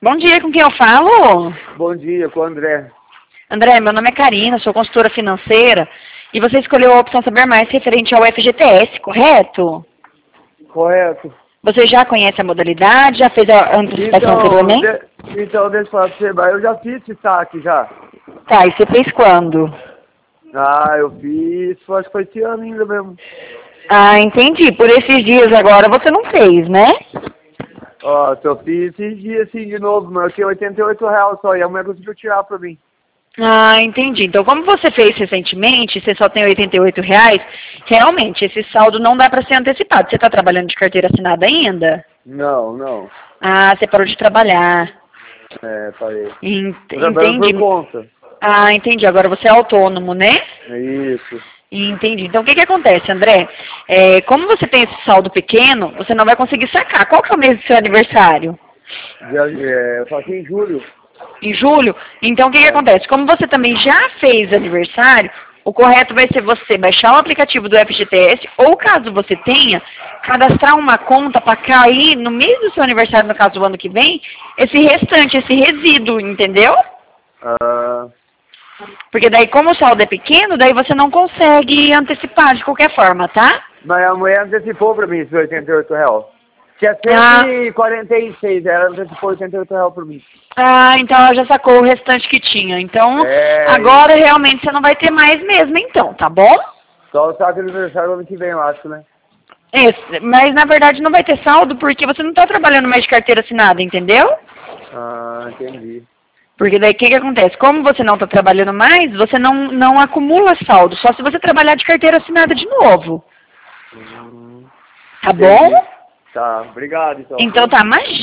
Bom dia, com quem eu falo? Bom dia, com o André. André, meu nome é Karina, sou consultora financeira e você escolheu a opção Saber Mais referente ao FGTS, correto? Correto. Você já conhece a modalidade, já fez a antecipação anteriormente? Então, deixa eu falar pra você, mas eu já fiz esse saque já. Tá, e você fez quando? Ah, eu fiz, acho que foi esse ano ainda mesmo. Ah, entendi. Por esses dias agora você não fez, né? Ó, eu fiz esses dias assim de novo, mas eu tinha R$ 88 só, e a mulher conseguiu tirar pra mim. Ah, entendi. Então, como você fez recentemente, você só tem R$ 88, realmente, esse saldo não dá para ser antecipado. Você está trabalhando de carteira assinada ainda? Não. Ah, você parou de trabalhar. É, parei. Entendi. Por conta. Ah, entendi. Agora você é autônomo, né? É isso. Entendi. Então, o que acontece, André? Como você tem esse saldo pequeno, você não vai conseguir sacar. Qual que é o mês do seu aniversário? Eu faço em julho. Em julho? Então, o que acontece? Como você também já fez aniversário, o correto vai ser você baixar o aplicativo do FGTS ou, caso você tenha, cadastrar uma conta para cair no mês do seu aniversário, no caso do ano que vem, esse restante, esse resíduo, entendeu? Ah, Porque daí, como o saldo é pequeno, daí você não consegue antecipar de qualquer forma, tá? mas a mulher antecipou pra mim esses R$ 88. Tinha Ah. 146, ela antecipou R$ 88 por mim. Ah, então ela já sacou o restante que tinha. Então, agora realmente você não vai ter mais mesmo, então, tá bom? Só o saco de aniversário ano que vem, eu acho, né? Mas na verdade não vai ter saldo porque você não está trabalhando mais de carteira assinada, entendeu? Ah, entendi. Porque daí o que acontece? Como você não está trabalhando mais, você não acumula saldo, só se você trabalhar de carteira assinada de novo. Tá Entendi. bom? Tá, obrigado então. Então tá, imagina.